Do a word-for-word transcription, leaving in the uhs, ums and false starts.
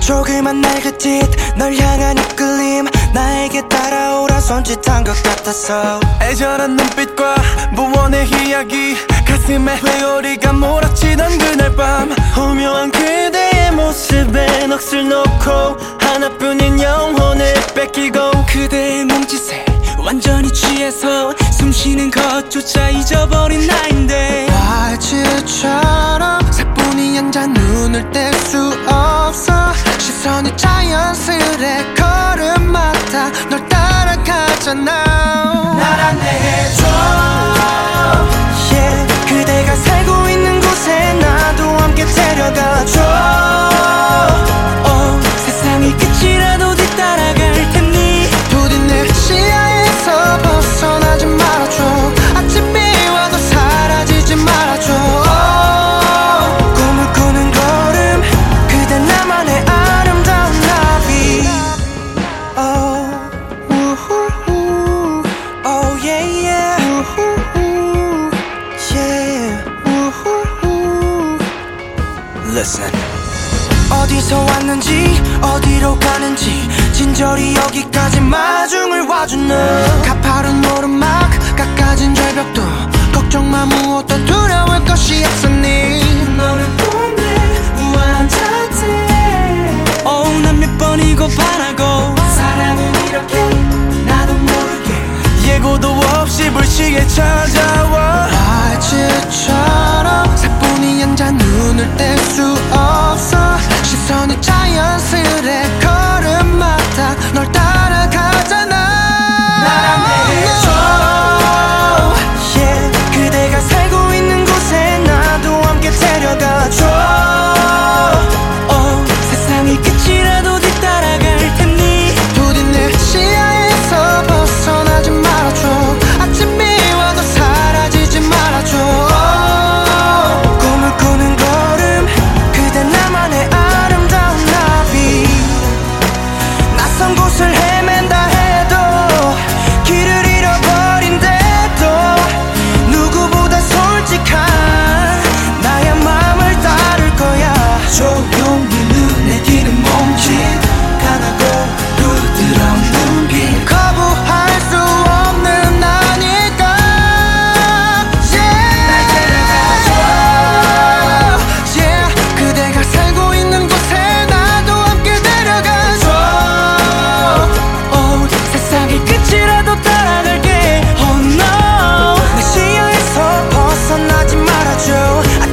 조그만 날갯짓 널 향한 이끌림 나에게 따라오라 손짓한 것 같았어. 애절한 눈빛과 무언의 이야기 가슴에 회오리가 몰아치던 그날 밤 오묘한 그대의 모습에 넋을 놓고 하나뿐인 영혼을 뺏기고 그대의 몸짓에 완전히 취해서 숨쉬는 것조차 잊어버린 나인데 화질처럼 사뿐히 앉아 눈을 뗄 수 없어. 시선이 자연스레 걸음마다 널 따라가잖아. 날 안내해줘 yeah, 그대가 살고 있는 곳에 나도 함께 데려가줘. oh, 세상이 끝이라도 뒤따라갈 테니 부디 내 시야에서 벗어나지 말아줘. 아침이 와도 사라지지 말아줘. oh, 꿈을 꾸는 걸음 그대 나만의 아름다운 나비. oh, 우후후, oh yeah yeah, 우후후, yeah, 우후후. Listen. 어디서 왔는지 어디로 가는지 진저리 여기까지 마중을 와준 너. 가파른 오르막 깎아진 절벽도 걱정 마 무엇도 두려울 것이 없으니 너를 보내 우아한 자태. oh, 난 몇 번이고 바라고 사랑은 이렇게 나도 모르게 예고도 없이 불시에 찾아와. 화질처럼 사뿐히 앉아 눈을 뗄 수 없어. 시선이 자연스레 걸음마다 널 따라가잖아. 날 안내해줘 yeah, 그대가 살고 있는 곳에 나도 함께 데려가줘. oh, 세상이 끝이라도 뒤따라갈 테니 부디 내 시야에서 벗어나지 말아줘. 아침이 와도 사라지지 말아줘. 꿈을 꾸는 걸음 그대 나만의 아름다운 나비. 낯선 곳을 헤맨다 해도 길을 잃어버린데도 누구보다 솔직한 나의 마음을 따를 거야. 조용히 눈에 띄는 몸짓 강하고 부드러운 눈빛 거부할 수 없는 나니까 yeah. 날 데려가줘 yeah. 그대가 살고 있는 곳에 나도 함께 데려가줘. oh, 세상의 끝이라도 따라갈게. oh no, 내 시야에서 벗어나지 말아줘.